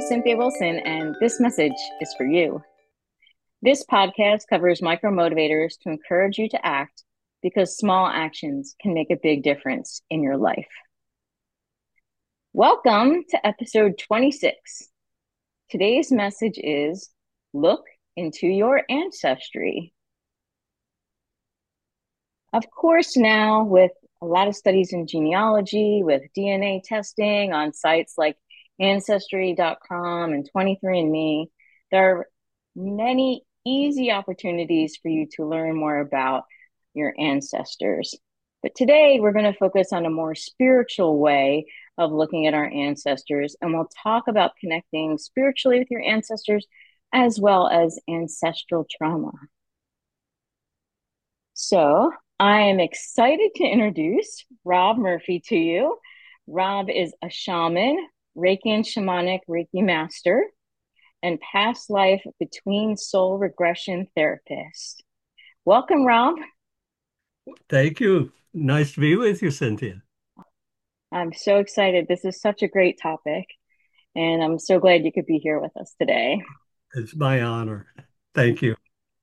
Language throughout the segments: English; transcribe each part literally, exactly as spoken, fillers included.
Cynthia Wilson, and this message is for you. This podcast covers micro motivators to encourage you to act because small actions can make a big difference in your life. Welcome to episode twenty-six. Today's message is look into your ancestry. Of course, now with a lot of studies in genealogy, with D N A testing on sites like ancestry dot com and twenty-three and me, there are many easy opportunities for you to learn more about your ancestors. But today we're going to focus on a more spiritual way of looking at our ancestors, and we'll talk about connecting spiritually with your ancestors as well as ancestral trauma. So I am excited to introduce Rob Murphy to you. Rob is a shaman, Reiki and shamanic Reiki master, and past life between soul regression therapist. Welcome, Rob. Thank you. Nice to be with you, Cynthia. I'm so excited. This is such a great topic, and I'm so glad you could be here with us today. It's my honor. Thank you.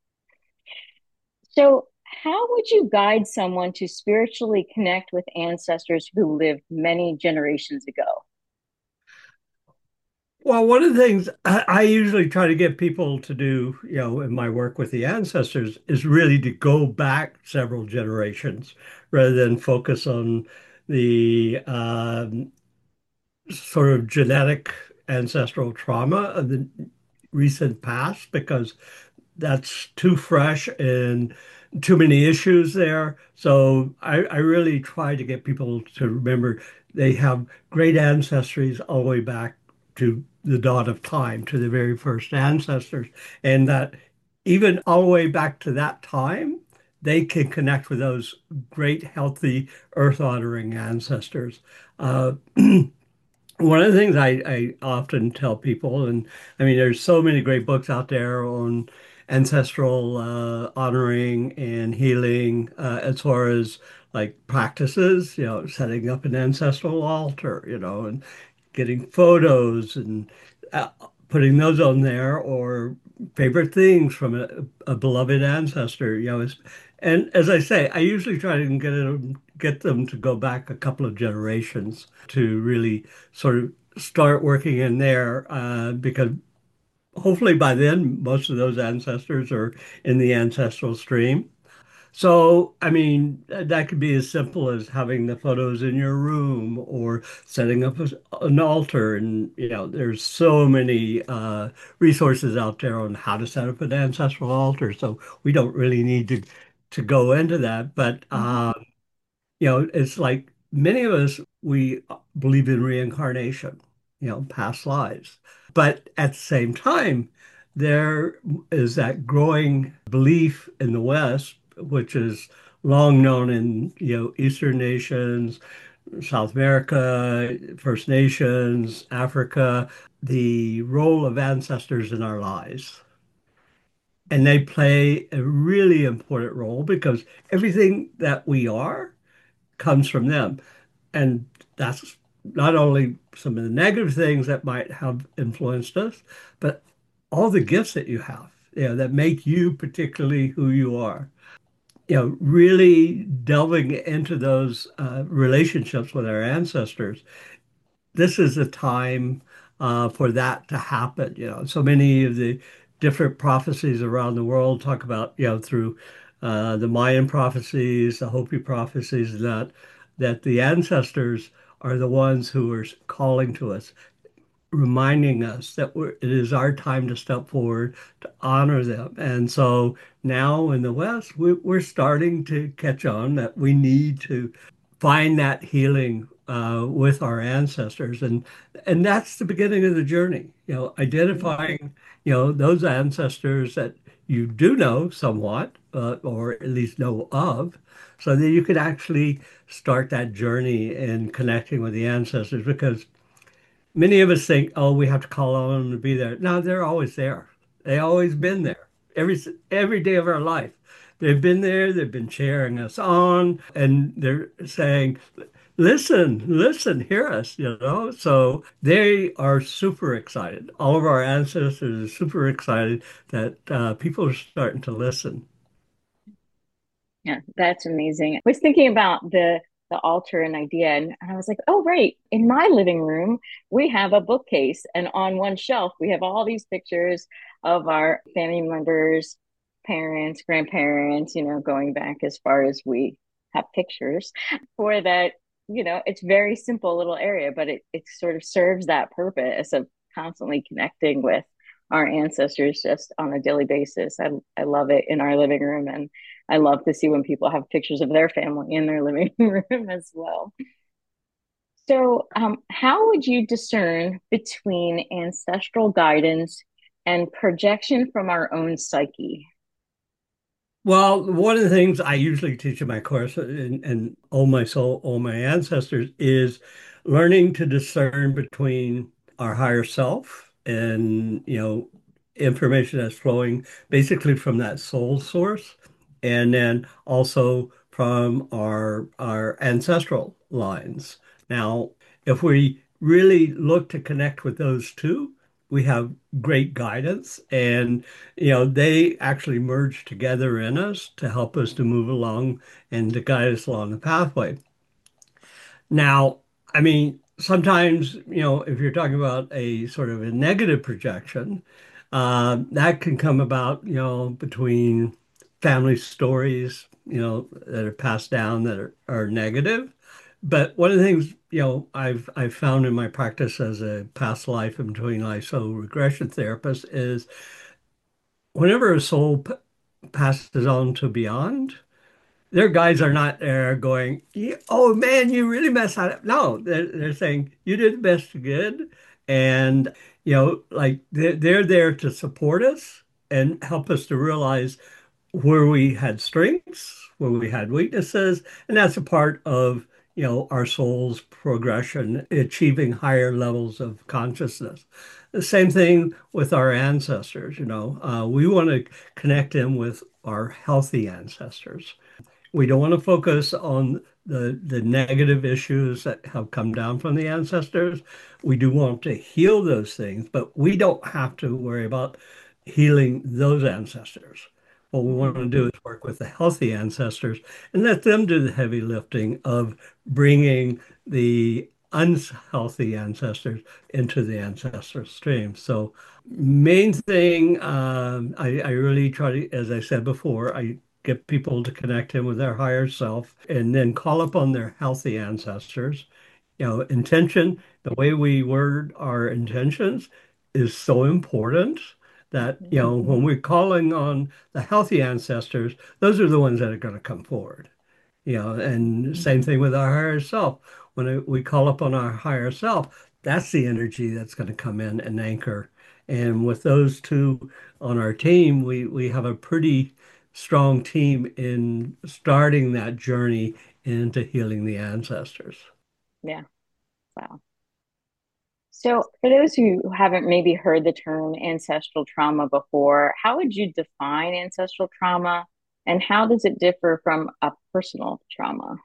So, how would you guide someone to spiritually connect with ancestors who lived many generations ago? Well, one of the things I, I usually try to get people to do, you know, in my work with the ancestors is really to go back several generations rather than focus on the um, sort of genetic ancestral trauma of the recent past, because that's too fresh and too many issues there. So I, I really try to get people to remember they have great ancestries all the way back to the dawn of time, to the very first ancestors, and that even all the way back to that time, they can connect with those great, healthy, earth-honoring ancestors. Uh, One of the things I, I often tell people, and I mean, there's so many great books out there on ancestral uh, honoring and healing, uh, as far as like practices, you know, setting up an ancestral altar, you know, and getting photos and uh, putting those on there, or favorite things from a, a beloved ancestor, you know. It's, and as I say, I usually try to get them, get them to go back a couple of generations to really sort of start working in there, uh, because hopefully by then most of those ancestors are in the ancestral stream. So, I mean, that could be as simple as having the photos in your room or setting up a, an altar. And, you know, there's so many uh, resources out there on how to set up an ancestral altar. So we don't really need to to go into that. But, Mhm. uh, you know, it's like many of us, we believe in reincarnation, you know, past lives. But at the same time, there is that growing belief in the West, which is long known in, you know, Eastern nations, South America, First Nations, Africa, the role of ancestors in our lives. And they play a really important role because everything that we are comes from them. And that's not only some of the negative things that might have influenced us, but all the gifts that you have, you know, that make you particularly who you are. You know, really delving into those uh, relationships with our ancestors. This is a time uh, for that to happen. You know, so many of the different prophecies around the world talk about, you know, through uh, the Mayan prophecies, the Hopi prophecies, that that the ancestors are the ones who are calling to us, reminding us that we're, it is our time to step forward to honor them. And so now in the West, we, we're starting to catch on that we need to find that healing uh, with our ancestors, and and that's the beginning of the journey. You know, identifying, you know, those ancestors that you do know somewhat, uh, or at least know of, so that you could actually start that journey in connecting with the ancestors. Because many of us think, oh, we have to call on them to be there. No, they're always there. They always been Mhm. there every every day of our life. They've been there. They've been cheering us on, and they're saying, listen, listen, hear us, you know? So they are super excited. All of our ancestors are super excited that uh, people are starting to listen. Yeah, that's amazing. I was thinking about the the altar and idea, and I was like, oh, right. In my living room, we have a bookcase, and on one shelf, we have all these pictures of our family members, parents, grandparents, you know, going back as far as we have pictures for that. You know, it's very simple little area, but it, it sort of serves that purpose of constantly connecting with our ancestors just on a daily basis. I, I love it in our living room. And I love to see when people have pictures of their family in their living room as well. So, um, how would you discern between ancestral guidance and projection from our own psyche? Well, one of the things I usually teach in my course and, and Oh My Soul, Oh My Ancestors is learning to discern between our higher self and, you know, information that's flowing basically from that soul source, and then also from our our ancestral lines. Now, if we really look to connect with those two, we have great guidance, and you know, they actually merge together in us to help us to move along and to guide us along the pathway. Now, I mean, sometimes, you know, if you're talking about a sort of a negative projection, uh, that can come about, you know, between family stories, you know, that are passed down that are, are negative. But one of the things, you know, I've I've found in my practice as a past life and between life soul regression therapist is whenever a soul p passes on to beyond, their guides are not there going, "Yeah, oh man, you really messed that up." No, they're, they're saying you did the best you could. And, you know, like they're, they're there to support us and help us to realize where we had strengths, where we had weaknesses, and that's a part of, you know, our soul's progression, achieving higher levels of consciousness. The same thing with our ancestors, you know, uh, we want to connect them with our healthy ancestors. We don't want to focus on the the negative issues that have come down from the ancestors. We do want to heal those things, but we don't have to worry about healing those ancestors. What we want Mhm. to do is work with the healthy ancestors and let them do the heavy lifting of bringing the unhealthy ancestors into the ancestral stream. So, main thing, um, I, I really try to, as I said before, I get people to connect in with their higher self and then call upon their healthy ancestors. You know, intention, the way we word our intentions is so important that, you Mhm. know, when we're calling on the healthy ancestors, those are the ones that are going to come forward. You know, and Mhm. same thing with our higher self. When it- we call upon our higher self, that's the energy that's going to come in and anchor. And with those two on our team, we we have a pretty strong team in starting that journey into healing the ancestors. Yeah. Wow. So, for those who haven't maybe heard the term ancestral trauma before, how would you define ancestral trauma and how does it differ from a personal trauma?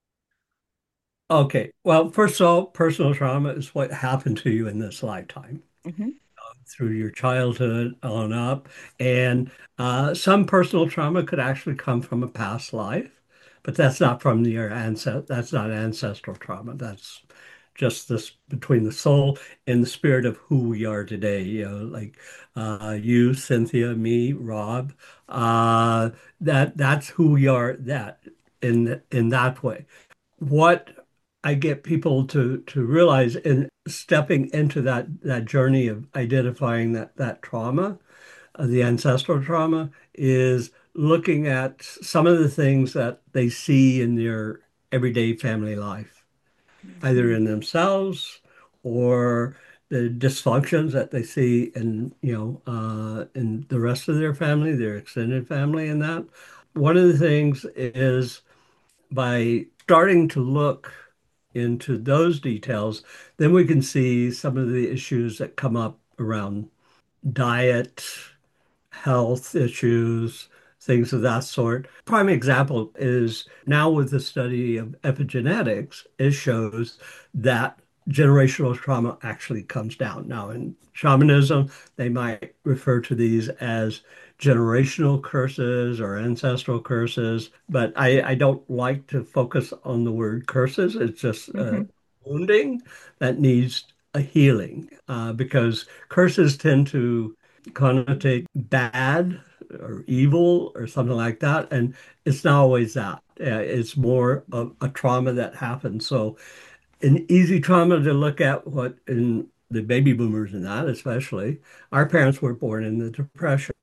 Okay, well, first of all, personal trauma is what happened to you in this lifetime, Hmm. through your childhood on up. And uh, some personal trauma could actually come from a past life, but that's not from your ancest that's not ancestral trauma. That's just this between the soul and the spirit of who we are today. You know, like uh, you, Cynthia, me, Rob. Uh, that that's who we are. That in in that way. What I get people to to realize in stepping into that that journey of identifying that that trauma, uh, the ancestral trauma, is looking at some of the things that they see in their everyday family life, either Hmm. in themselves or the dysfunctions that they see in, you know, uh, in the rest of their family, their extended family, and that. One of the things is by starting to look into those details, then we can see some of the issues that come up around diet, health issues, things of that sort. Prime example is now with the study of epigenetics, it shows that generational trauma actually comes down. Now, in shamanism, they might refer to these as generational curses or ancestral curses, but I, I don't like to focus on the word curses. It's just uh, Hmm. wounding that needs a healing uh, because curses tend to connotate bad or evil or something like that. And it's not always that. Uh, it's more of a trauma that happens. So, an easy trauma to look at what in the baby boomers and that, especially, our parents were born in the Depression.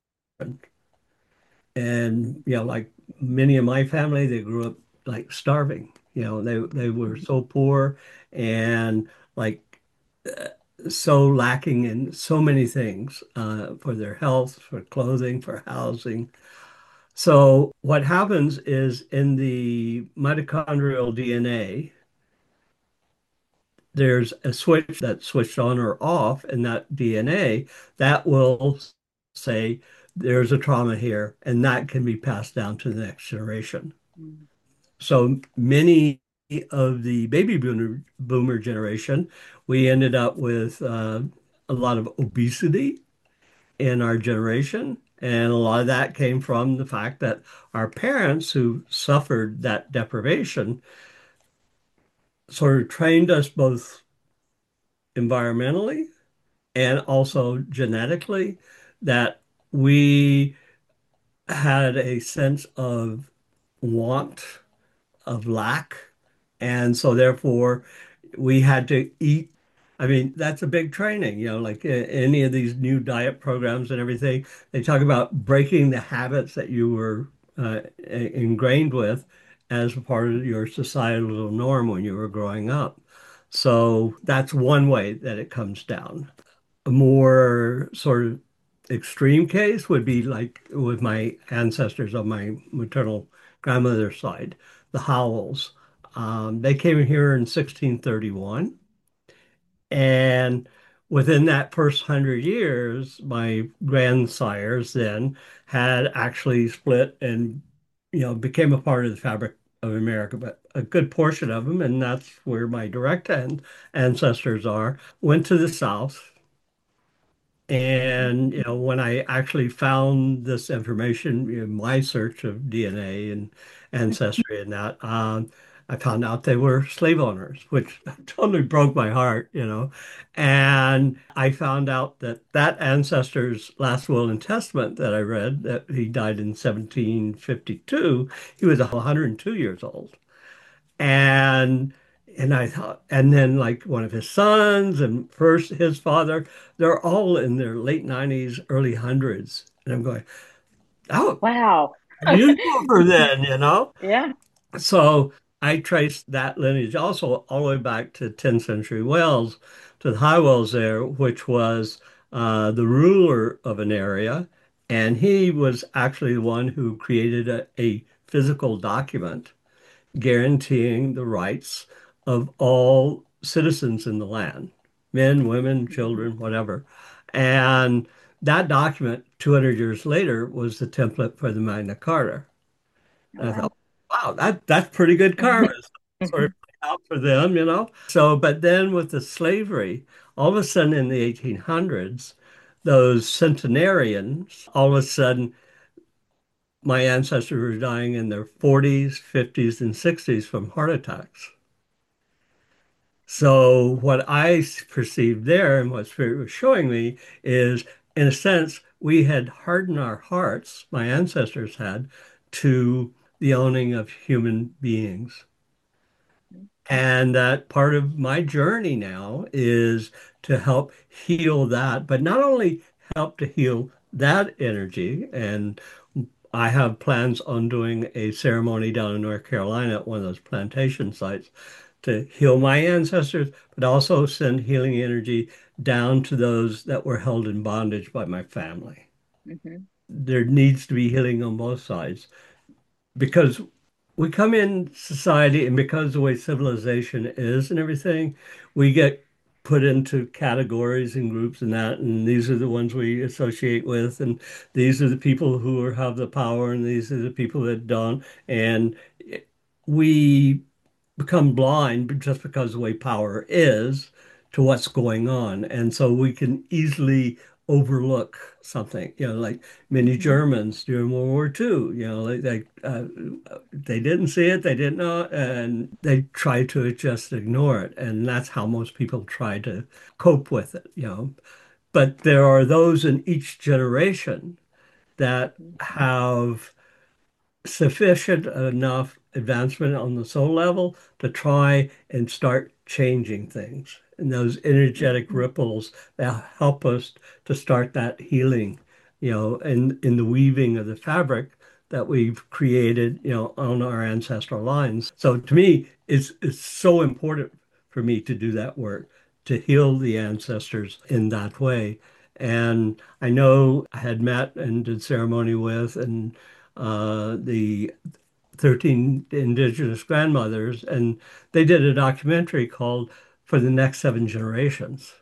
And, you know, like many of my family, they grew up like starving. You know, they they were so poor and like uh, so lacking in so many things uh, for their health, for clothing, for housing. So what happens is in the mitochondrial D N A, there's a switch that's switched on or off in that D N A that will say there's a trauma here, and that can be passed down to the next generation. So many of the baby boomer, boomer generation, we ended up with uh, a lot of obesity in our generation. And a lot of that came from the fact that our parents who suffered that deprivation sort of trained us both environmentally and also genetically that we had a sense of want, of lack. And so therefore we had to eat. I mean, that's a big training, you know, like uh, any of these new diet programs and everything, they talk about breaking the habits that you were uh, ingrained with as a part of your societal norm when you were growing up. So that's one way that it comes down. A more sort of extreme case would be like with my ancestors on my maternal grandmother's side, the Howells. Um, they came here in sixteen thirty-one. And within that first hundred years, my grandsires then had actually split and, you know, became a part of the fabric of America. But a good portion of them, and that's where my direct an ancestors are, went to the South and, you know, when I actually found this information in my search of D N A and ancestry and that, um, I found out they were slave owners, which totally broke my heart, you know. And I found out that that ancestor's last will and testament that I read, that he died in seventeen fifty-two, he was one hundred two years old. And and I thought, and then like one of his sons and first his father, they're all in their late nineties, early hundreds. And I'm going, oh, Wow. unusual for then, you know? Yeah. So I traced that lineage also all the way back to tenth century Wales, to the High Wells there, which was uh, the ruler of an area. And he was actually the one who created a, a physical document guaranteeing the rights of all citizens in the land, men, women, Mhm. children, whatever. And that document, two hundred years later, was the template for the Magna Carta. Oh, And I thought, wow. wow, that that's pretty good karma. Mhm. Sort of Mhm. out for them, you know. So, but then with the slavery, all of a sudden in the eighteen hundreds, those centenarians, all of a sudden my ancestors were dying in their forties, fifties, and sixties from heart attacks. So what I perceived there and what Spirit was showing me is, in a sense, we had hardened our hearts, my ancestors had, to the owning of human beings. And that part of my journey now is to help heal that, but not only help to heal that energy. And I have plans on doing a ceremony down in North Carolina at one of those plantation sites to heal my ancestors, but also send healing energy down to those that were held in bondage by my family. Mhm. There needs to be healing on both sides because we come in society and because the way civilization is and everything, we get put into categories and groups and that, and these are the ones we associate with, and these are the people who are, have the power, and these are the people that don't. And we become blind just because the way power is to what's going on. And so we can easily overlook something, you know, like many Mhm. Germans during World War Two, you know, like they, uh, they didn't see it, they didn't know, and they tried to just ignore it. And that's how most people try to cope with it, you know. But there are those in each generation that have sufficient enough advancement on the soul level to try and start changing things. And those energetic Mhm. ripples that help us to start that healing, you know, in, in the weaving of the fabric that we've created, you know, on our ancestral lines. So to me, it's it's so important for me to do that work, to heal the ancestors in that way. And I know I had met and did ceremony with and uh, the thirteen indigenous grandmothers, and they did a documentary called For the Next Seven Generations.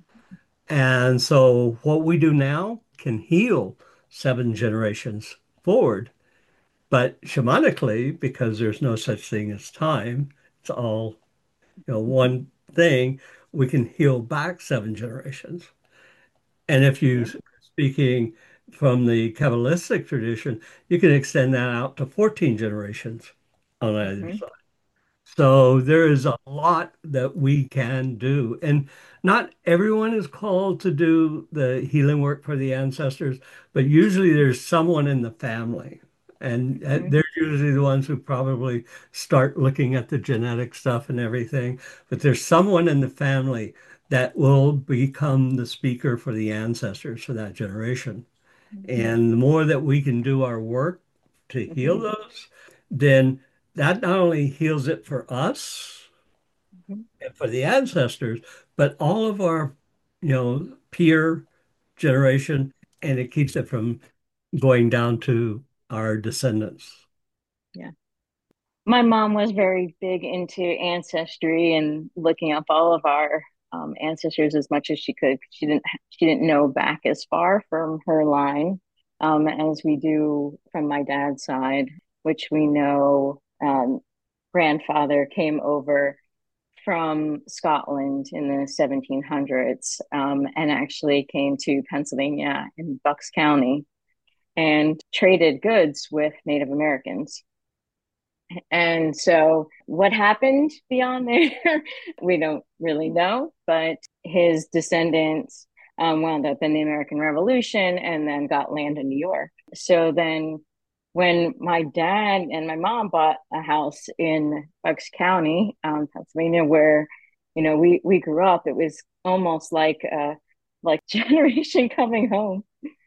And so what we do now can heal seven generations forward. But shamanically, because there's no such thing as time, it's all, you know, one thing, we can heal back seven generations. And if you Yeah. speaking from the Kabbalistic tradition, you can extend that out to fourteen generations on either Mhm. side. So there is a lot that we can do. And not everyone is called to do the healing work for the ancestors, but usually there's someone in the family. And uh, Mhm. they're usually the ones who probably start looking at the genetic stuff and everything. But there's someone in the family that will become the speaker for the ancestors for that generation. Mhm. And the more that we can do our work to heal Mhm. those, then that not only heals it for us Mhm. and for the ancestors, but all of our, you know, peer generation, and it keeps it from going down to our descendants. Yeah. My mom was very big into ancestry and looking up all of our um, ancestors as much as she could. She didn't she didn't know back as far from her line um, as we do from my dad's side, which we know um, grandfather came over from Scotland in the seventeen hundreds um, and actually came to Pennsylvania in Bucks County and traded goods with Native Americans. And so, what happened beyond there, we don't really know. But his descendants um, wound up in the American Revolution and then got land in New York. So then, when my dad and my mom bought a house in Bucks County, um, Pennsylvania, where you know we we grew up, it was almost like a like generation coming home.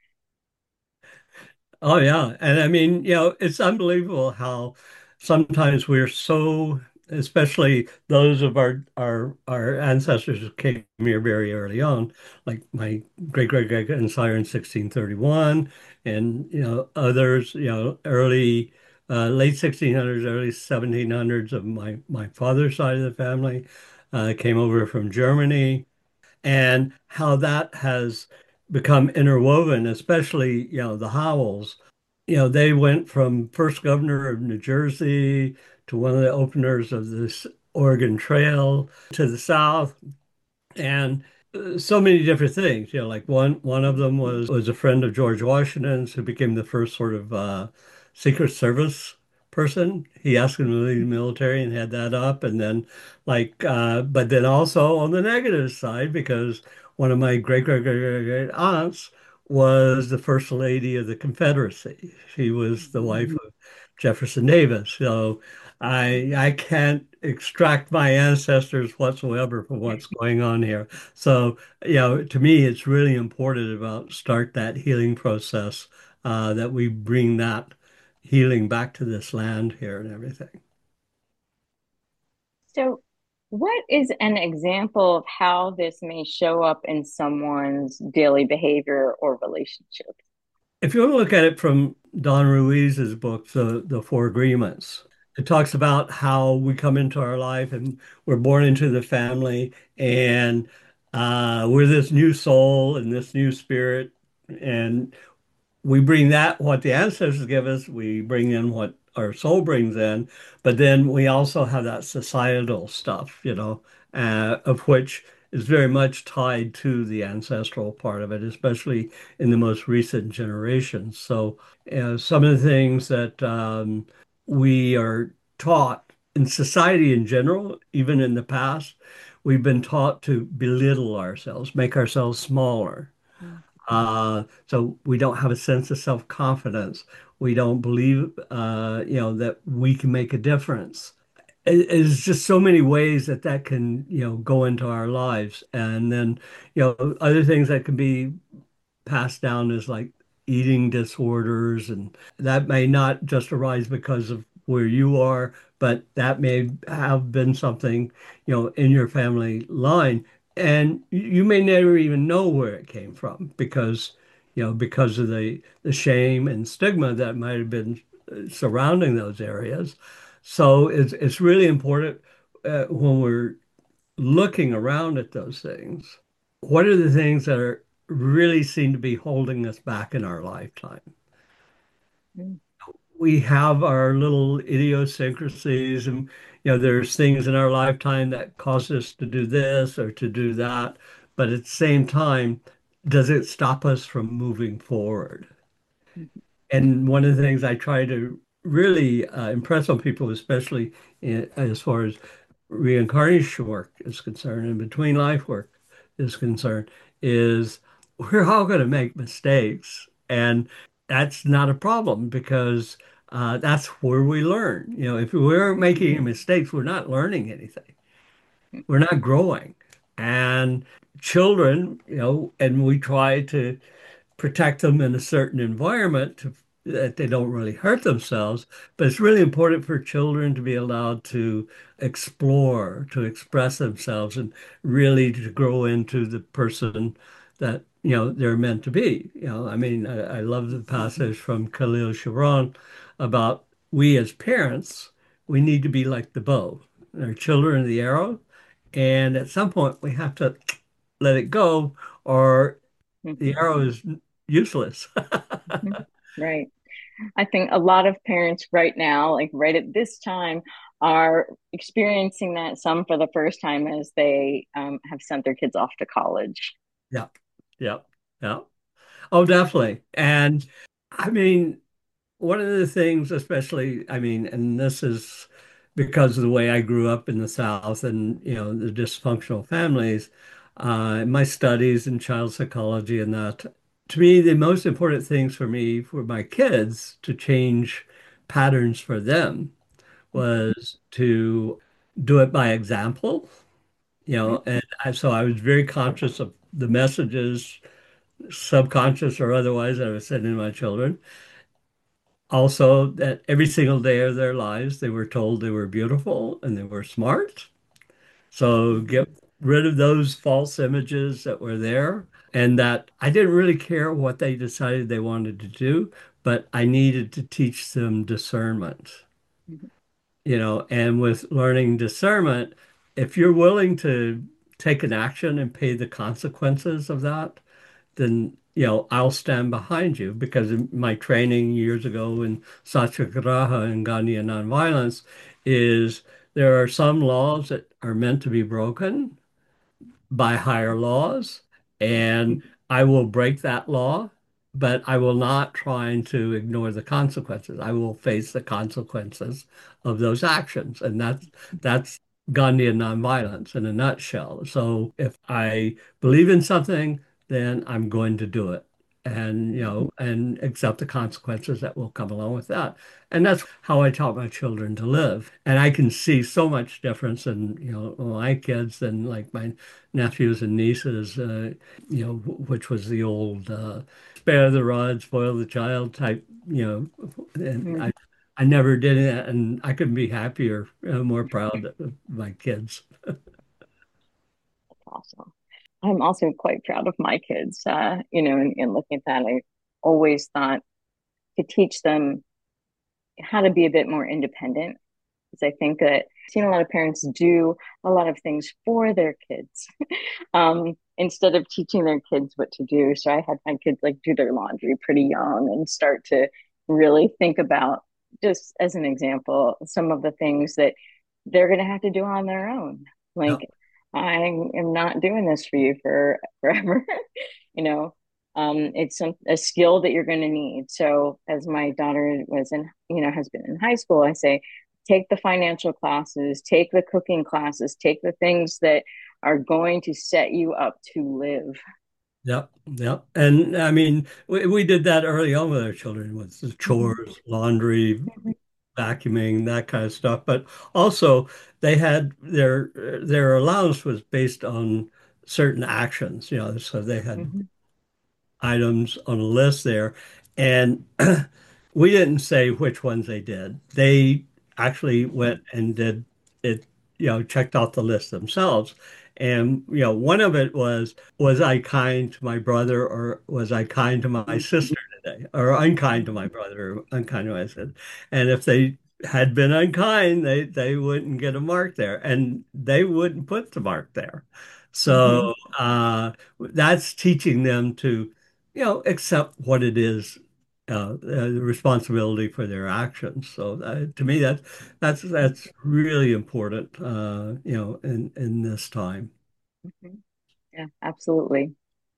Oh yeah. And I mean, you know, it's unbelievable how sometimes we're so, especially those of our our our ancestors who came here very early on, like my great great great grandfather in sixteen thirty-one, and you know, others, you know, early uh, late sixteen hundreds, early seventeen hundreds of my my father's side of the family uh, came over from Germany and how that has become interwoven, especially, you know, the Howells. You know, they went from first governor of New Jersey to one of the openers of this Oregon Trail to the South, and uh, so many different things. You know, like one one of them was was a friend of George Washington's who became the first sort of uh, Secret Service person. He asked him to leave the military and had that up, and then like, uh, but then also on the negative side, because one of my great great great great great aunts was the first lady of the Confederacy. She was the wife of Jefferson Davis. So I I can't extract my ancestors whatsoever from what's going on here. So, you know, to me, it's really important about start that healing process, uh, that we bring that healing back to this land here and everything. So, what is an example of how this may show up in someone's daily behavior or relationships? If you want to look at it from Don Ruiz's book, the the Four Agreements, it talks about how we come into our life and we're born into the family and uh, we're this new soul and this new spirit. And we bring that, what the ancestors give us, we bring in what our soul brings in, but then we also have that societal stuff, you know, uh, of which is very much tied to the ancestral part of it, especially in the most recent generations. So, uh, some of the things that um, we are taught in society in general, even in the past, we've been taught to belittle ourselves, make ourselves smaller. Mm, Uh, so we don't have a sense of self-confidence. We don't believe, uh, you know, that we can make a difference. It, it's just so many ways that that can, you know, go into our lives. And then, you know, other things that can be passed down as like eating disorders, and that may not just arise because of where you are, but that may have been something, you know, in your family line, and you may never even know where it came from because, you know, because of the the shame and stigma that might have been uh, surrounding those areas. So it's it's really important uh, when we're looking around at those things, what are the things that are really seem to be holding us back in our lifetime? mm, We have our little idiosyncrasies, and you know, there's things in our lifetime that cause us to do this or to do that, but at the same time, does it stop us from moving forward? mhm, And one of the things I try to really uh, impress on people, especially in, as far as reincarnation work is concerned and between life work is concerned, is we're all going to make mistakes. And that's not a problem because uh, that's where we learn. You know, if we aren't making mistakes, we're not learning anything. We're not growing. And children, you know, and we try to protect them in a certain environment to, that they don't really hurt themselves. But it's really important for children to be allowed to explore, to express themselves, and really to grow into the person that, you know, they're meant to be. You know, I mean, I, I love the passage from Khalil Gibran about we as parents, we need to be like the bow. Our children are the arrow, and at some point we have to let it go, or the mhm, arrow is useless. mhm. Right. I think a lot of parents right now, like right at this time, are experiencing that some for the first time as they um, have sent their kids off to college. Yeah, yeah, yeah. Oh, definitely. And I mean, one of the things, especially, I mean, and this is because of the way I grew up in the South and, you know, the dysfunctional families, uh, my studies in child psychology and that, to me, the most important things for me, for my kids to change patterns for them was to do it by example, you Mhm, know, and I, so I was very conscious of the messages, subconscious or otherwise, that I was sending my children. Also, that every single day of their lives, they were told they were beautiful and they were smart. So mhm, get rid of those false images that were there, and that I didn't really care what they decided they wanted to do, but I needed to teach them discernment. mhm, You know, and with learning discernment, if you're willing to take an action and pay the consequences of that, then, you know, I'll stand behind you because in my training years ago in Satyagraha and Gandhi and nonviolence is there are some laws that are meant to be broken by higher laws, and I will break that law, but I will not try to ignore the consequences. I will face the consequences of those actions, and that's that's Gandhian nonviolence in a nutshell. So if I believe in something, then I'm going to do it. And, you mhm, know, and accept the consequences that will come along with that. And that's how I taught my children to live. And I can see so much difference in, you know, my kids than like my nephews and nieces, uh, you know, which was the old uh, spare the rod, spoil the child type, you know, and mhm. I, I never did it, and I couldn't be happier, uh, more proud of my kids. Awesome. I'm also quite proud of my kids. Uh, you know, and, and looking at that, I always thought to teach them how to be a bit more independent. because I think that I've seen a lot of parents do a lot of things for their kids um, instead of teaching their kids what to do. So I had my kids like do their laundry pretty young and start to really think about, just as an example, some of the things that they're going to have to do on their own. Yeah. Like, I am not doing this for you for forever. you know, um, it's some, a skill that you're going to need. So, as my daughter was in, you know, has been in high school, I say, take the financial classes, take the cooking classes, take the things that are going to set you up to live. Yep, yep. And I mean, we, we did that early on with our children with the Mhm, chores, laundry, mhm, vacuuming, that kind of stuff. But also they had their their allowance was based on certain actions, you know, so they had mhm, items on a list there. And we didn't say which ones they did. They actually went and did it, you know, checked off the list themselves. And, you know, one of it was, was I kind to my brother or was I kind to my sister today? Or unkind to my brother or unkind to my sister. And if they had been unkind, they, they wouldn't get a mark there and they wouldn't put the mark there. mhm, So uh, that's teaching them to you know, accept what it is, uh, uh, the responsibility for their actions. So uh, to me, that that's that's really important, uh, you know, in in this time. mhm. Yeah, absolutely.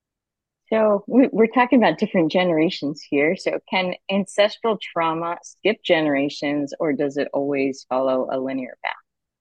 So we, we're talking about different generations here. So can ancestral trauma skip generations, or does it always follow a linear path?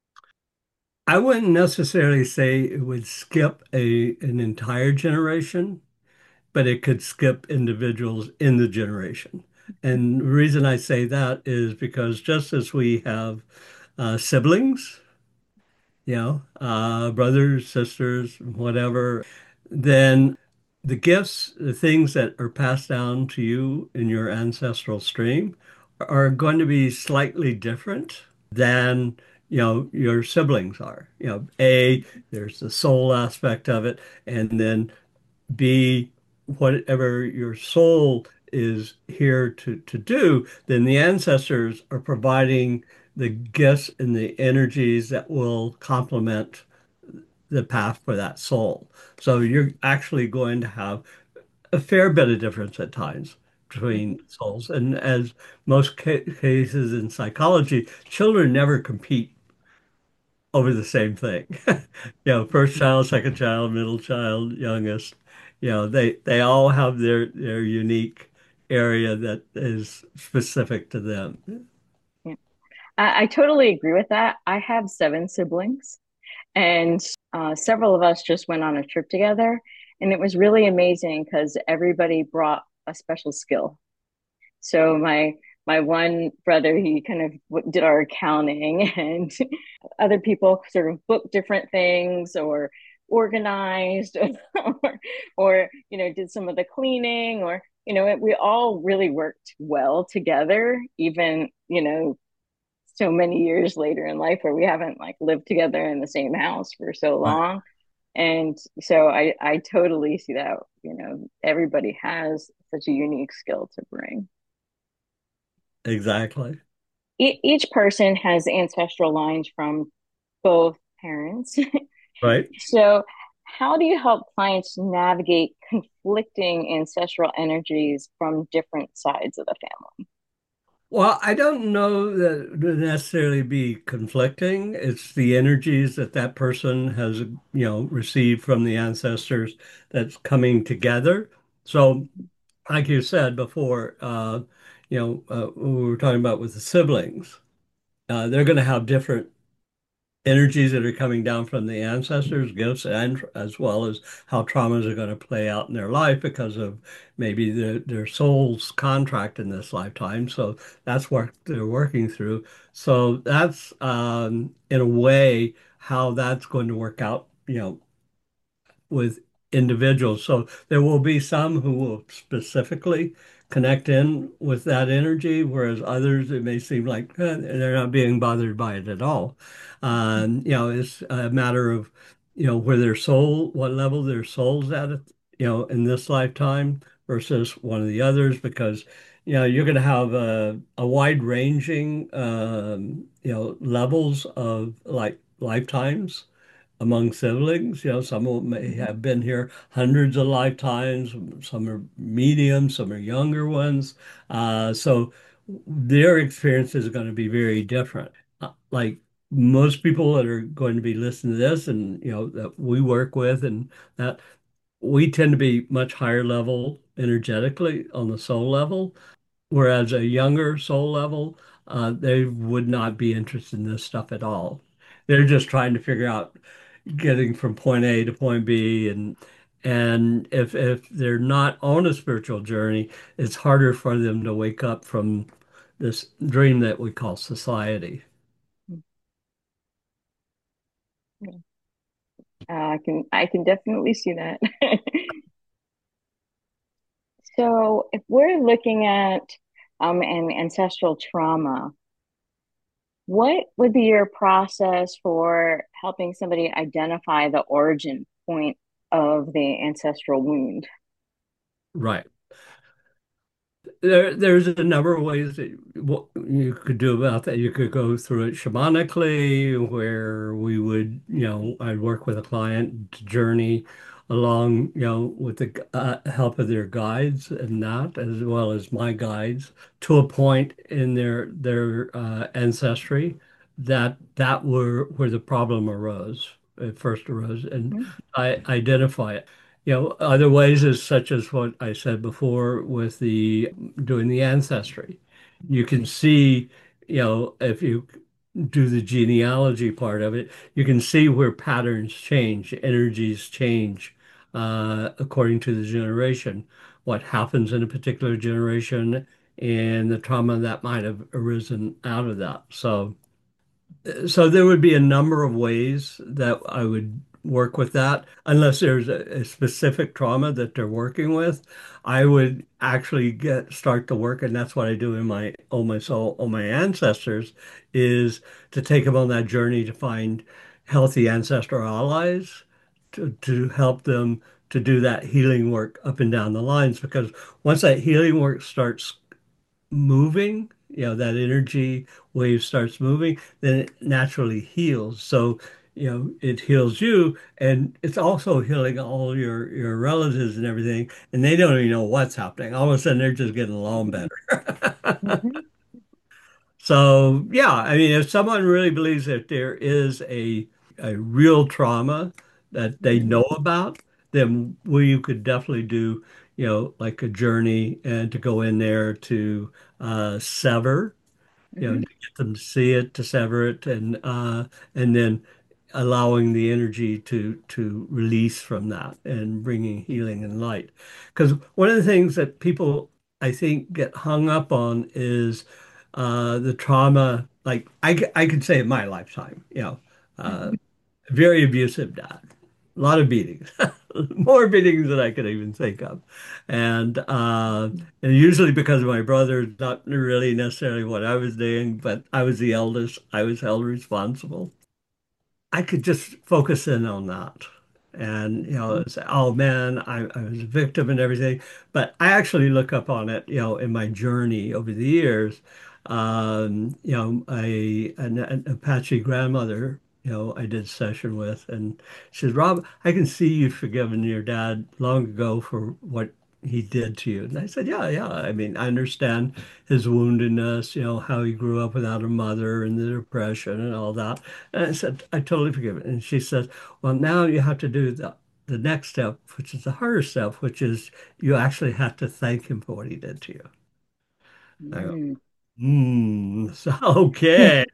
I wouldn't necessarily say it would skip a an entire generation, but it could skip individuals in the generation. And the reason I say that is because just as we have uh, siblings, you know, uh, brothers, sisters, whatever, then the gifts, the things that are passed down to you in your ancestral stream are going to be slightly different than, you know, your siblings are. You know, A, there's the soul aspect of it, and then B, whatever your soul is here to, to do, then the ancestors are providing the gifts and the energies that will complement the path for that soul. So you're actually going to have a fair bit of difference at times between Mhm. souls. And as most ca cases in psychology, children never compete over the same thing. You know, first child, second child, middle child, youngest. You know, they they all have their their unique area that is specific to them. Yeah. I, I totally agree with that. I have seven siblings, and uh, several of us just went on a trip together, and it was really amazing because everybody brought a special skill. So my my one brother, he kind of w- did our accounting, and other people sort of booked different things or organized, or or you know did some of the cleaning, or you know it, we all really worked well together, even you know so many years later in life where we haven't like lived together in the same house for so Right. long. And so I I totally see that, you know, everybody has such a unique skill to bring. Exactly. E- each person has ancestral lines from both parents. Right. So how do you help clients navigate conflicting ancestral energies from different sides of the family? Well, I don't know that it would necessarily be conflicting. It's the energies that that person has, you know, received from the ancestors that's coming together. So, like you said before, uh, you know, uh, we were talking about with the siblings, uh, they're going to have different energies that are coming down from the ancestors, gifts, and as well as how traumas are going to play out in their life because of maybe their their soul's contract in this lifetime. So that's what they're working through. So that's um, in a way how that's going to work out, you know, with individuals. So there will be some who will specifically connect in with that energy, whereas others, it may seem like eh, they're not being bothered by it at all. Um, you know, it's a matter of, you know, where their soul, what level their soul's at, you know, in this lifetime versus one of the others because you know you're going to have a, a wide ranging um, you know levels of like lifetimes among siblings. You know, some of them may Mhm. have been here hundreds of lifetimes, some are medium, some are younger ones. Uh, so their experience is going to be very different. Uh, like most people that are going to be listening to this and, you know, that we work with and that we tend to be much higher level energetically on the soul level. Whereas a younger soul level, uh, they would not be interested in this stuff at all. They're just trying to figure out getting from point A to point B, and and if if they're not on a spiritual journey, it's harder for them to wake up from this dream that we call society. Yeah. Uh, I can I can definitely see that. So if we're looking at um an ancestral trauma, what would be your process for helping somebody identify the origin point of the ancestral wound? Right. There, there's a number of ways that what you could do about that. You could go through it shamanically, where we would, you know, I'd work with a client to journey along, you know, with the uh, help of their guides and that, as well as my guides, to a point in their their uh, ancestry that that were where the problem arose, it first arose, and Mhm. I identify it. You know, other ways is such as what I said before with the doing the ancestry. You can see, you know, if you do the genealogy part of it, you can see where patterns change, energies change uh, according to the generation, what happens in a particular generation, and the trauma that might have arisen out of that. So, so there would be a number of ways that I would work with that, unless there's a, a specific trauma that they're working with. I would actually get start the work, and that's what I do in my Oh My Soul, Oh My Ancestors, is to take them on that journey to find healthy ancestral allies to, to help them to do that healing work up and down the lines. Because once that healing work starts moving, you know, that energy wave starts moving, then it naturally heals. So, you know, it heals you and it's also healing all your your relatives and everything, and they don't even know what's happening. All of a sudden they're just getting along better. Mhm. So, yeah, I mean, if someone really believes that there is a a real trauma that they Mhm. know about, then we could definitely do, you know, like a journey and to go in there to uh, sever, you know, to Mhm. get them to see it, to sever it, and uh, and then allowing the energy to to release from that and bringing healing and light. Because one of the things that people I think get hung up on is uh, the trauma. Like I c- I could say in my lifetime, you know, uh, Mhm. very abusive dad, a lot of beatings, more beatings than I could even think of, and uh, and usually because of my brother, not really necessarily what I was doing, but I was the eldest. I was held responsible. I could just focus in on that and, you know, say, oh man, I, I was a victim and everything. But I actually look up on it, you know, in my journey over the years. Um, you know, a, an, an Apache grandmother, you know, I did session with, and she says, Rob, I can see you've forgiven your dad long ago for what he did to you. And I said, yeah, yeah. I mean, I understand his woundedness, you know, how he grew up without a mother and the depression and all that. And I said, I totally forgive it. And she says, well, now you have to do the, the next step, which is the harder step, which is you actually have to thank him for what he did to you. I go, Mhm. hmm, so, okay.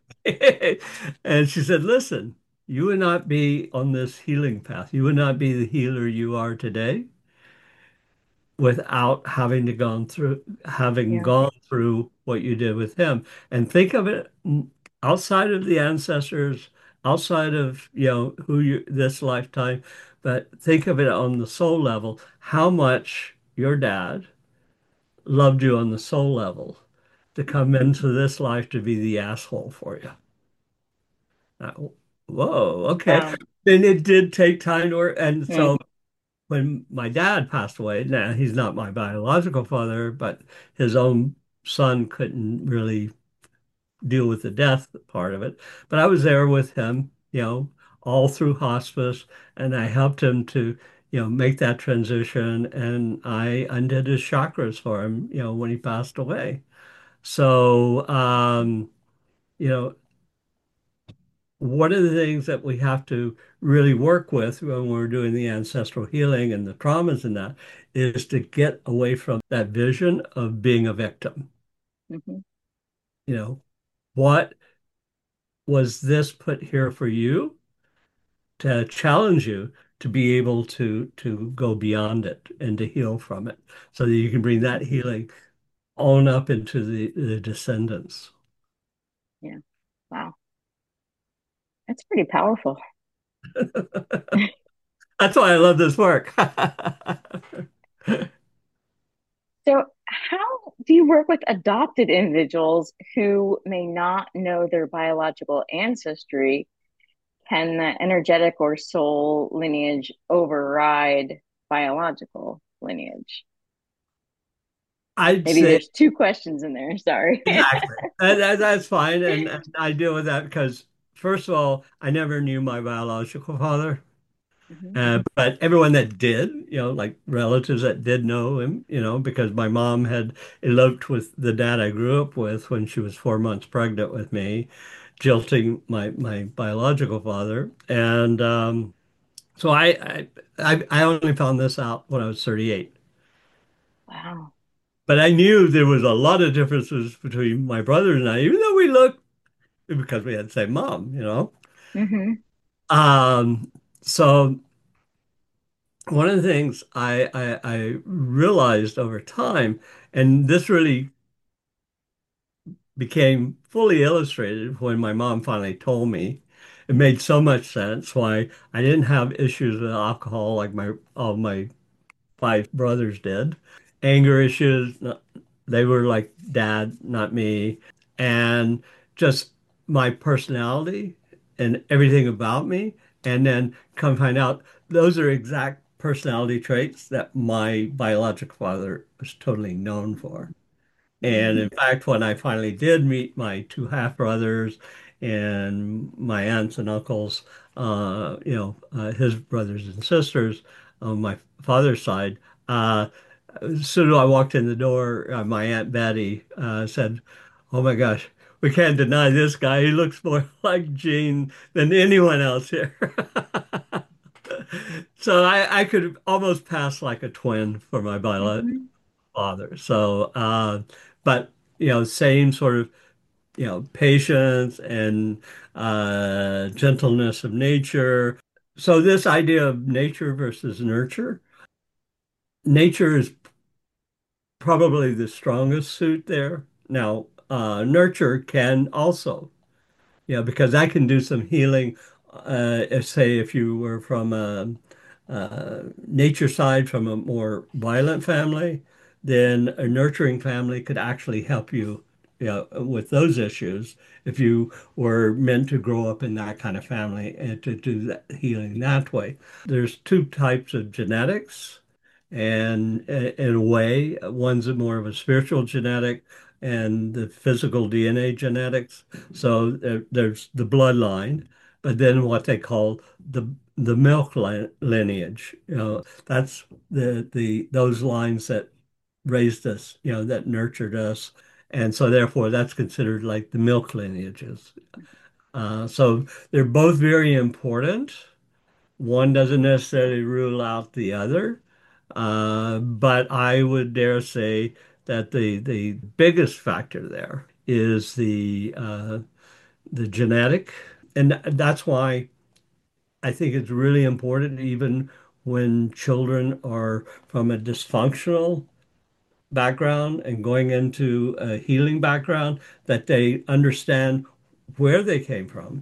And she said, listen, you would not be on this healing path. You would not be the healer you are today without having to gone through having Yeah. gone through what you did with him. And think of it outside of the ancestors, outside of, you know, who you this lifetime, but think of it on the soul level, how much your dad loved you on the soul level to come into this life to be the asshole for you. Uh, Whoa, okay. Wow. Then it did take time to work, and Mm. so when my dad passed away, now he's not my biological father, but his own son couldn't really deal with the death part of it. But I was there with him, you know, all through hospice, and I helped him to, you know, make that transition, and I undid his chakras for him, you know, when he passed away. So, um, you know, one of the things that we have to really work with when we're doing the ancestral healing and the traumas and that is to get away from that vision of being a victim. Hmm. You know, what was this put here for you to challenge you to be able to to go beyond it and to heal from it so that you can bring that healing on up into the, the descendants. Yeah. Wow. That's pretty powerful. That's why I love this work. So, how do you work with adopted individuals who may not know their biological ancestry? Can the energetic or soul lineage override biological lineage? I'd Maybe say there's two questions in there. Sorry. exactly. That, that- that's fine. And, and I deal with that because, first of all, I never knew my biological father. Hmm. Uh, but everyone that did, you know, like relatives that did know him, you know, because my mom had eloped with the dad I grew up with when she was four months pregnant with me, jilting my my biological father. And um, so I, I I I only found this out when I was thirty-eight. Wow. But I knew there was a lot of differences between my brother and I, even though we looked because we had the same mom, you know. Hmm. Um, so one of the things I, I, I realized over time, and this really became fully illustrated when my mom finally told me, it made so much sense why I didn't have issues with alcohol like my all my five brothers did. Anger issues, no- they were like dad, not me. And just my personality and everything about me. And then come find out those are exact personality traits that my biological father was totally known for. Hmm. And in fact, when I finally did meet my two half brothers and my aunts and uncles, uh, you know, uh, his brothers and sisters on my father's side, uh, as soon as I walked in the door, uh, my Aunt Betty uh, said, "Oh my gosh, we can't deny this guy. He looks more like Gene than anyone else here." So I, I could almost pass like a twin for my biological Hmm. father. So, uh, but you know, same sort of you know patience and uh, gentleness of nature. So this idea of nature versus nurture, nature is probably the strongest suit there. Now, uh, nurture can also, you know, because I can do some healing. Uh, if, say if you were from a, uh nature side from a more violent family, then a nurturing family could actually help you, you know, with those issues if you were meant to grow up in that kind of family and to do that healing that way. There's two types of genetics. And uh, in a way, one's more of a spiritual genetic and the physical D N A genetics. So there, there's the bloodline, but then what they call the the milk li lineage. You know, that's the the those lines that raised us, you know, that nurtured us. And so therefore that's considered like the milk lineages. Uh, so they're both very important. One doesn't necessarily rule out the other. Uh, but I would dare say that the the biggest factor there is the uh, the genetic, and that's why I think it's really important, even when children are from a dysfunctional background and going into a healing background, that they understand where they came from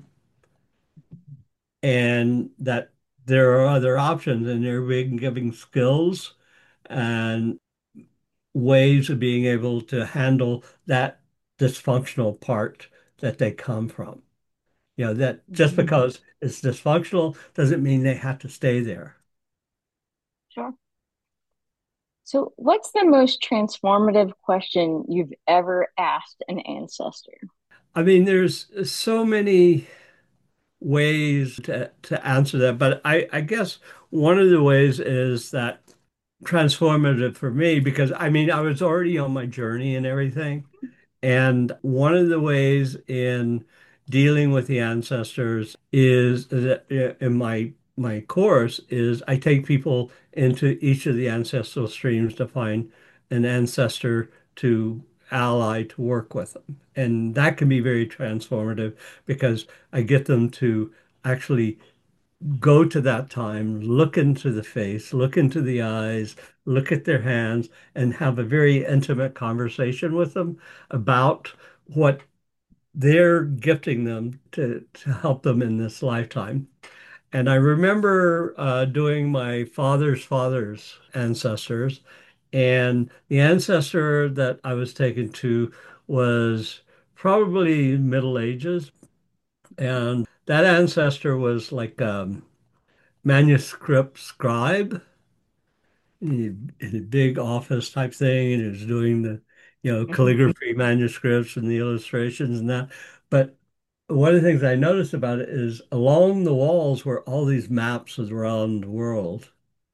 and that there are other options, and they're being given skills and ways of being able to handle that dysfunctional part that they come from. You know, that just Hmm. because it's dysfunctional doesn't mean they have to stay there. Sure. So, what's the most transformative question you've ever asked an ancestor? I mean, there's so many ways to, to answer that, but I, I guess one of the ways is that transformative for me because I mean, I was already on my journey and everything. And one of the ways in dealing with the ancestors is that uh, in my my course is I take people into each of the ancestral streams to find an ancestor to ally to work with them. And that can be very transformative because I get them to actually go to that time, look into the face, look into the eyes, look at their hands, and have a very intimate conversation with them about what they're gifting them to, to help them in this lifetime. And I remember uh, doing my father's father's ancestors, and the ancestor that I was taken to was probably Middle Ages. And that ancestor was like um, manuscript scribe in a, in a big office type thing, and he was doing the, you know, Hmm. calligraphy manuscripts and the illustrations and that. But one of the things I noticed about it is along the walls were all these maps around the world.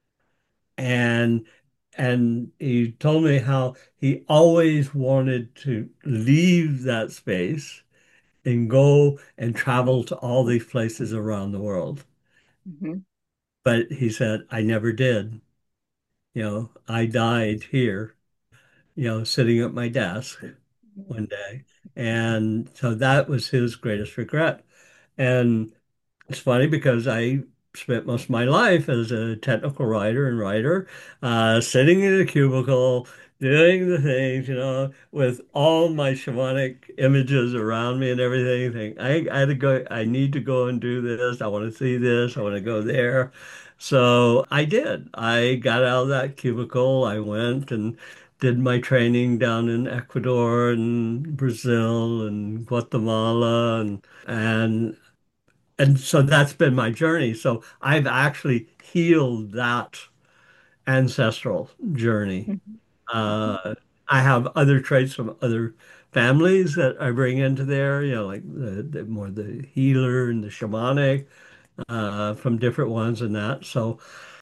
And and he told me how he always wanted to leave that space and go and travel to all these places around the world. Hmm. But he said, I never did. You know, I died here, you know, sitting at my desk one day. And so that was his greatest regret. And it's funny because I spent most of my life as a technical writer and writer, uh, sitting in a cubicle, doing the things, you know, with all my shamanic images around me and everything. Think, I, I had to go, I need to go and do this. I want to see this. I want to go there. So I did. I got out of that cubicle. I went and did my training down in Ecuador and Brazil and Guatemala and and and so that's been my journey. So I've actually healed that ancestral journey. Hmm. Uh, I have other traits from other families that I bring into there, you know, like the, the more the healer and the shamanic uh, from different ones and that. So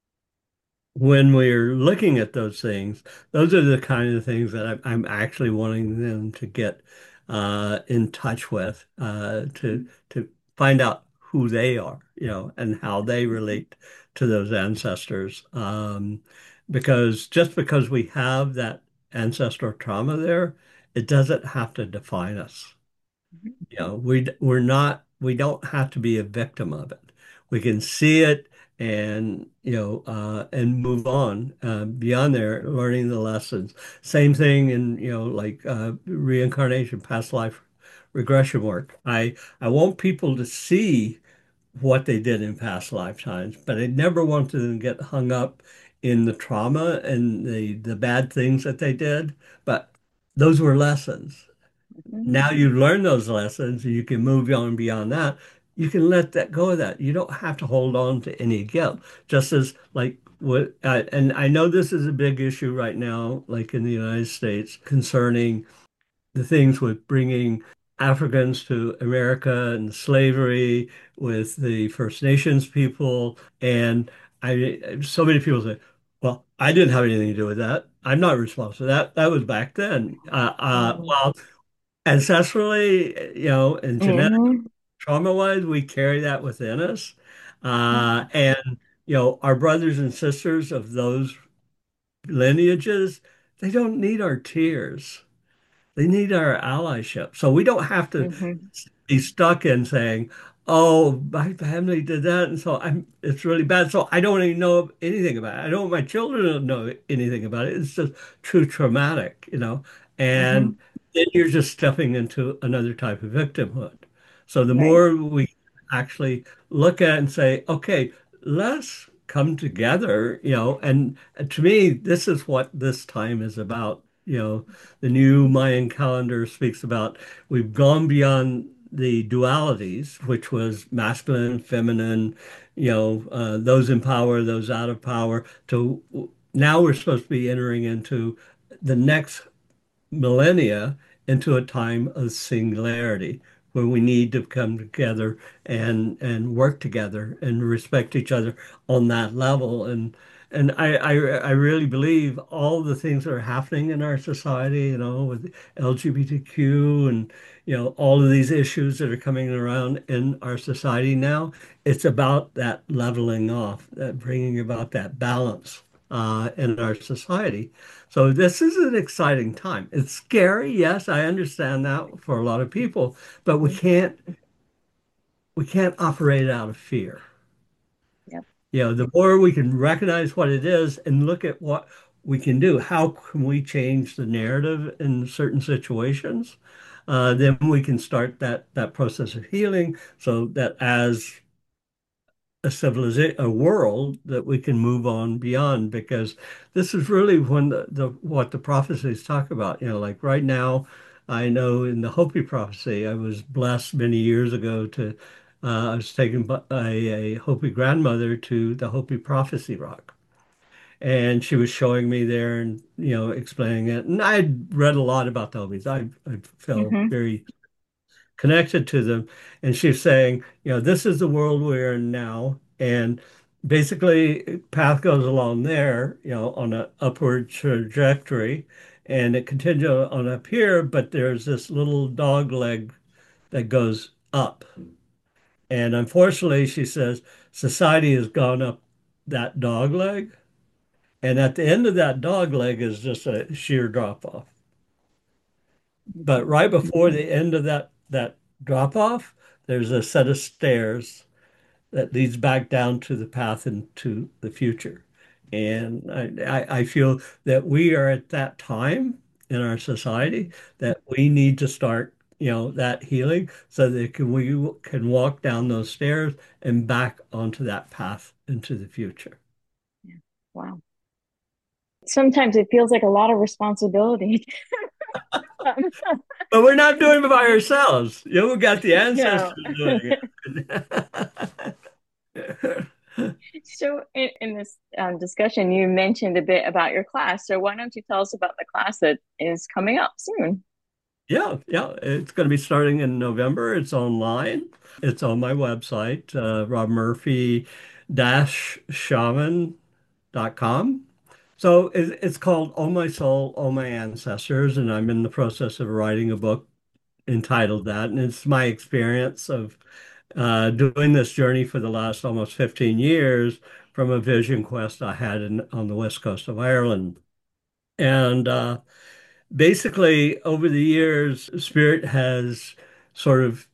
when we're looking at those things, those are the kind of things that I'm, I'm actually wanting them to get uh, in touch with, uh, to to find out who they are, you know, and how they relate to those ancestors. Um, because just because we have that ancestral trauma there, it doesn't have to define us. You know, we we're not we don't have to be a victim of it. We can see it and you know uh, and move on uh, beyond there, learning the lessons. Same thing in you know like uh, reincarnation, past life regression work. I I want people to see what they did in past lifetimes, but I never want them to get hung up in the trauma and the the bad things that they did. But those were lessons. Hmm. Now you learn those lessons and you can move on beyond that. You can let that go of that. You don't have to hold on to any guilt. Just as like what, uh, and I know this is a big issue right now, like in the United States, concerning the things with bringing Africans to America and slavery with the First Nations people. And I, so many people say, well, I didn't have anything to do with that. I'm not responsible for that. That was back then. Uh, uh, Hmm. well, ancestrally, you know, and genetic Hmm. trauma-wise, we carry that within us. Uh, and, you know, our brothers and sisters of those lineages, they don't need our tears. They need our allyship. So we don't have to Hmm. be stuck in saying, oh, my family did that. And so I'm, it's really bad. So I don't even know anything about it. I don't want my children to know anything about it. It's just too traumatic, you know? Hmm. And then you're just stepping into another type of victimhood. So the Right. more we actually look at it and say, okay, let's come together, you know, and to me, this is what this time is about. You know, the new Mayan calendar speaks about we've gone beyond the dualities, which was masculine, feminine, you know, uh, those in power, those out of power, to now we're supposed to be entering into the next millennia into a time of singularity where we need to come together and and work together and respect each other on that level. And and I, I I really believe all the things that are happening in our society, you know, with L G B T Q and you know all of these issues that are coming around in our society now, it's about that leveling off, that bringing about that balance uh, in our society. So this is an exciting time. It's scary, yes, I understand that for a lot of people, but we Mhm. can't we can't operate out of fear. Yep. You know, the more we can recognize what it is and look at what we can do, how can we change the narrative in certain situations? Uh, then we can start that that process of healing so that as a civilization, a world that we can move on beyond, because this is really when the, the what the prophecies talk about. You know, like right now, I know in the Hopi prophecy, I was blessed many years ago to, uh, I was taken by a, a Hopi grandmother to the Hopi Prophecy Rock. And she was showing me there and, you know, explaining it. And I'd read a lot about the Hopis. I, I felt Hmm. very connected to them. And she's saying, you know, this is the world we're in now. And basically, path goes along there, you know, on an upward trajectory. And it continues on up here, but there's this little dog leg that goes up. And unfortunately, she says, society has gone up that dog leg. And at the end of that dog leg is just a sheer drop off. But right before the end of that that drop off, there's a set of stairs that leads back down to the path into the future. And I, I, I feel that we are at that time in our society that we need to start, you know, that healing so that can, we can walk down those stairs and back onto that path into the future. Yeah. Wow. Sometimes it feels like a lot of responsibility. But we're not doing it by ourselves. You know, we got the No. ancestors doing it. So in, in this um, discussion, you mentioned a bit about your class. So why don't you tell us about the class that is coming up soon? Yeah, yeah. It's going to be starting in November. It's online. It's on my website, uh, rob murphy shaman dot com. So it, it's called Oh My Soul, Oh My Ancestors, and I'm in the process of writing a book entitled that. And it's my experience of uh, doing this journey for the last almost fifteen years from a vision quest I had in, on the west coast of Ireland. And uh, basically, over the years, Spirit has sort of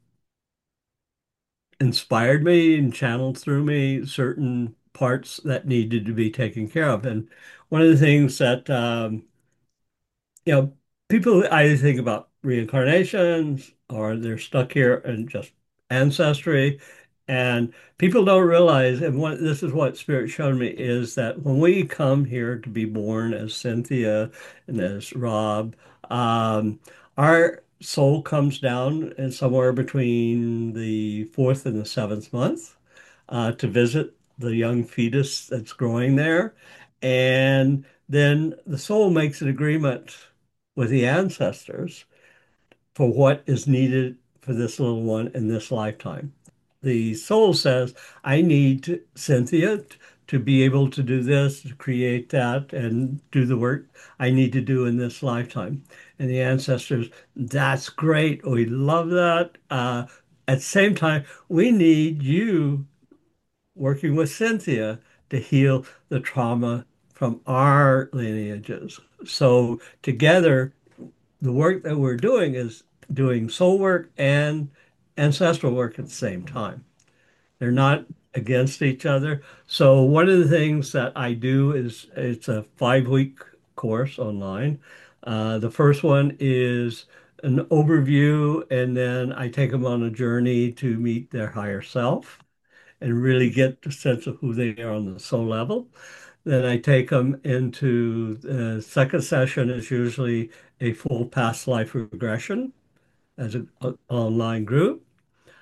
inspired me and channeled through me certain parts that needed to be taken care of. And one of the things that um, you know, people either think about reincarnations or they're stuck here in just ancestry. And people don't realize, and what this is what Spirit showed me, is that when we come here to be born as Cynthia and as Rob, um, our soul comes down in somewhere between the fourth and the seventh month uh, to visit the young fetus that's growing there. And then the soul makes an agreement with the ancestors for what is needed for this little one in this lifetime. The soul says, I need Cynthia to be able to do this, to create that, and do the work I need to do in this lifetime. And the ancestors, that's great. We love that. Uh, at the same time, we need you working with Cynthia to heal the trauma from our lineages. So together, the work that we're doing is doing soul work and ancestral work at the same time. They're not against each other. So one of the things that I do is it's a five week course online. Uh, the first one is an overview, and then I take them on a journey to meet their higher self and really get the sense of who they are on the soul level. Then I take them into the second session is usually a full past life regression as an online group.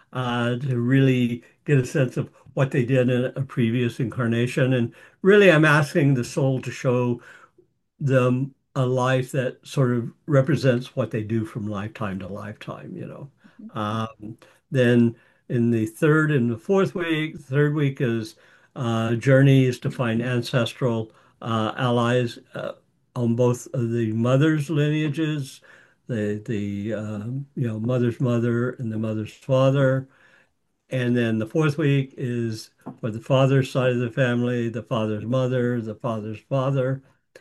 uh, to really get a sense of what they did in a previous incarnation. And really, I'm asking the soul to show them a life that sort of represents what they do from lifetime to lifetime, you know. Um, then in the third and the fourth week, the third week is uh, journeys to find ancestral uh, allies uh, on both of the mother's lineages, the the um, you know mother's mother and the mother's father. And then the fourth week is for the father's side of the family, the father's mother, the father's father,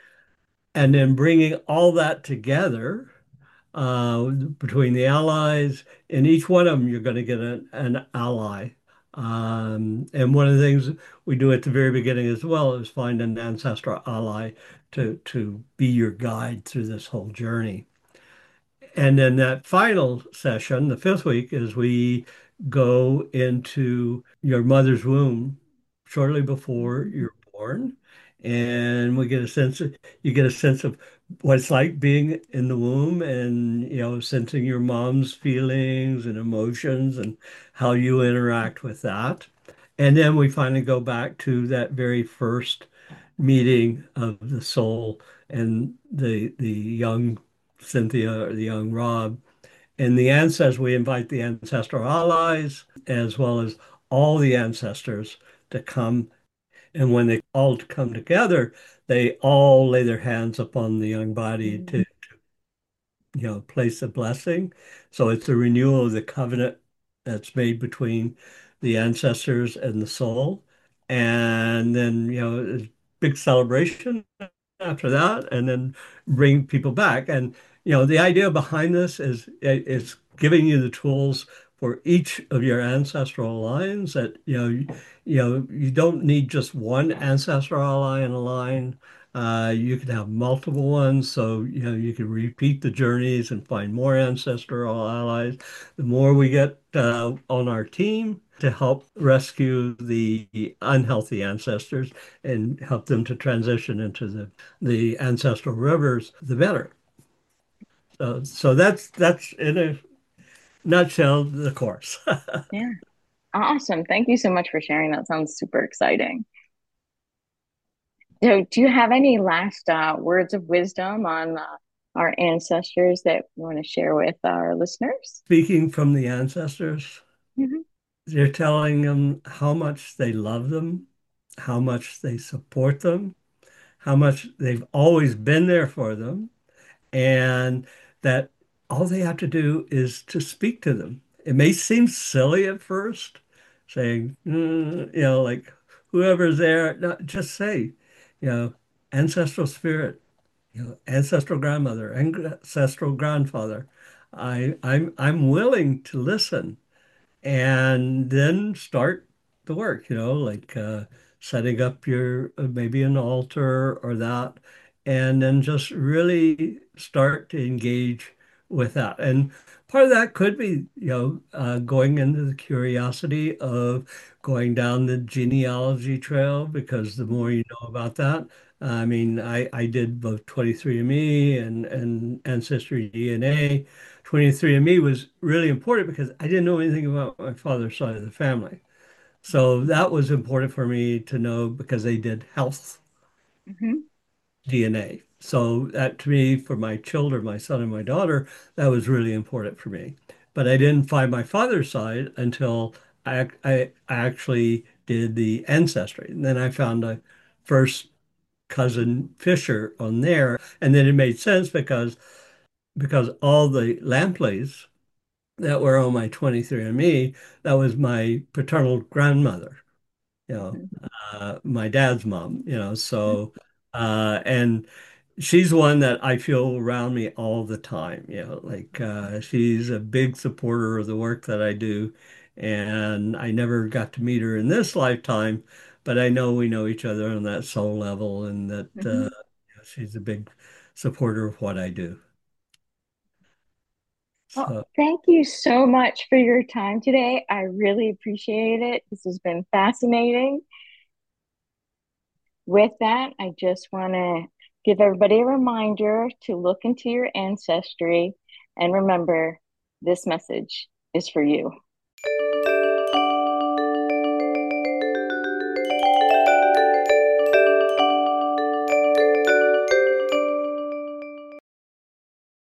and then bringing all that together uh, between the allies. In each one of them, you're going to get an, an ally. Um, and one of the things we do at the very beginning as well is find an ancestral ally to to be your guide through this whole journey. And then that final session, the fifth week, is we go into your mother's womb shortly before Mhm. you're born. And we get a sense of, you get a sense of what it's like being in the womb and, you know, sensing your mom's feelings and emotions and how you interact with that. And then we finally go back to that very first meeting of the soul and the the young Cynthia or the young Rob. And the ancestors, we invite the ancestral allies as well as all the ancestors to come. And when they all come together, they all lay their hands upon the young body Mhm. to, you know, place a blessing. So it's a renewal of the covenant that's made between the ancestors and the soul. And then, you know, it's a big celebration after that and then bring people back. And, you know, the idea behind this is it's giving you the tools for each of your ancestral lines that, you know, you, you know, you don't need just one ancestral ally in a line. Uh, you can have multiple ones, so you know you can repeat the journeys and find more ancestral allies. The more we get uh, on our team to help rescue the unhealthy ancestors and help them to transition into the the ancestral rivers, the better. So, so that's that's in a nutshell the course. Yeah. Awesome. Thank you so much for sharing. That sounds super exciting. So, do you have any last uh, words of wisdom on uh, our ancestors that you want to share with our listeners? Speaking from the ancestors, Hmm. they're telling them how much they love them, how much they support them, how much they've always been there for them, and that all they have to do is to speak to them. It may seem silly at first, saying, "Mm," you know, like whoever's there, not just say, you know, ancestral spirit, you know, ancestral grandmother, ancestral grandfather. I, I'm I'm willing to listen and then start the work, you know, like uh, setting up your uh, maybe an altar or that, and then just really start to engage with that. And part of that could be, you know, uh, going into the curiosity of going down the genealogy trail, because the more you know about that, I mean, I, I did both twenty-three and me and, and Ancestry D N A. twenty-three and me was really important because I didn't know anything about my father's side of the family. So that was important for me to know because they did health Hmm. D N A. So that to me, for my children, my son and my daughter, that was really important for me. But I didn't find my father's side until I, I, I actually did the ancestry. And then I found a first cousin Fisher on there. And then it made sense because because all the Lampleys that were on my twenty-three and me, that was my paternal grandmother, you know, uh, my dad's mom, you know, so, uh, and she's one that I feel around me all the time, you know, like, uh, she's a big supporter of the work that I do. And I never got to meet her in this lifetime, but I know we know each other on that soul level and that, Hmm. uh, she's a big supporter of what I do. Well, So thank you so much for your time today. I really appreciate it. This has been fascinating. With that, I just want to give everybody a reminder to look into your ancestry and remember this message is for you.